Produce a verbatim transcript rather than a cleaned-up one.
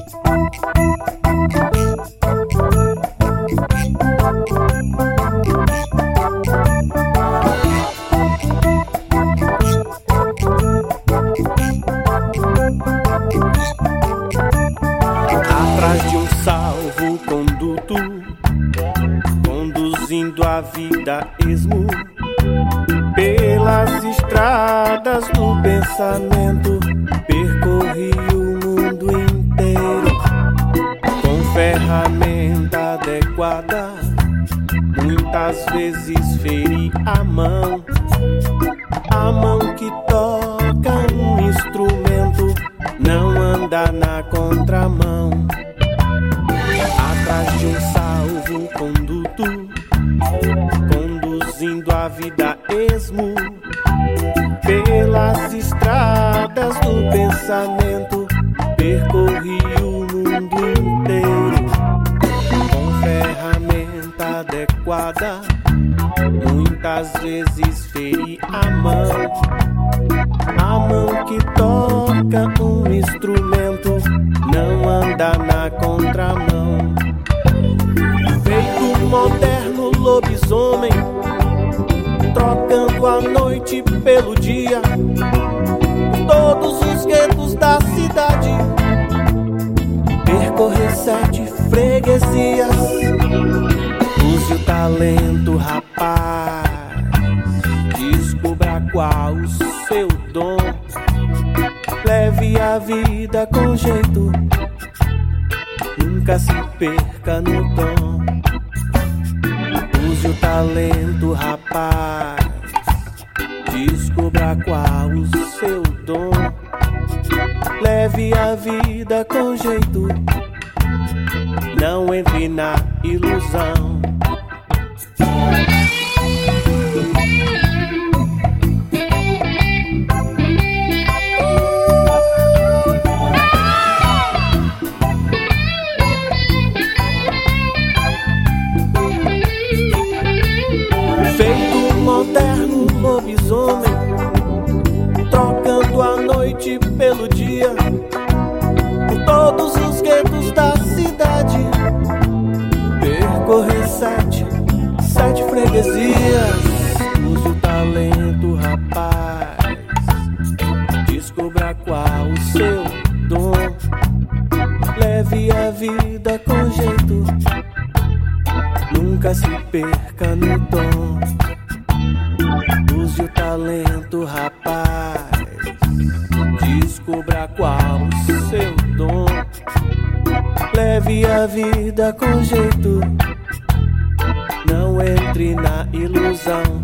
Atrás de um salvo-conduto, conduzindo a vida esmo pelas estradas do pensamento, percorri o mundo inteiro com ferramenta adequada. Muitas vezes feri a mão, a mão que toca um instrumento, não anda na contramão. Atrás de um salvo-conduto, conduzindo a vida esmo pelas estradas do pensamento, percorri o mundo inteiro com ferramenta adequada. Muitas vezes feri a mão, a mão que toca um instrumento, não anda na contramão. Feito um moderno lobisomem, trocando a noite pelo dia, todos os guetos da cidade, percorrer sete freguesias. Use o talento, rapaz, descubra qual o seu dom, leve a vida com jeito, nunca se perca no tom. Use o talento, rapaz, descubra qual o seu dom, leve a vida com jeito, não entre na ilusão. Feito um moderno lobisomem, trocando a noite pelo dia, por todos os guetos da cidade, percorrer sete, sete freguesias. Use o talento, rapaz, descubra qual o seu dom, leve a vida com jeito, nunca se perca no tom. Use o talento, rapaz, descubra qual o seu dom, leve a vida com jeito, não entre na ilusão.